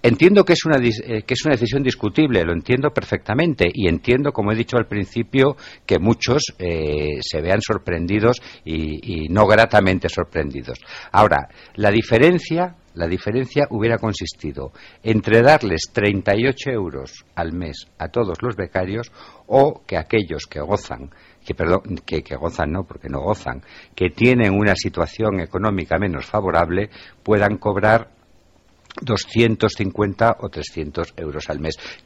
entiendo que es una decisión discutible, lo entiendo perfectamente, y entiendo, como he dicho al principio, que muchos se vean sorprendidos y no gratamente sorprendidos. Ahora, la diferencia hubiera consistido entre darles 38 euros al mes a todos los becarios, o que aquellos que gozan, que gozan no, porque no gozan, que tienen una situación económica menos favorable, puedan cobrar 250 o 300 euros al mes.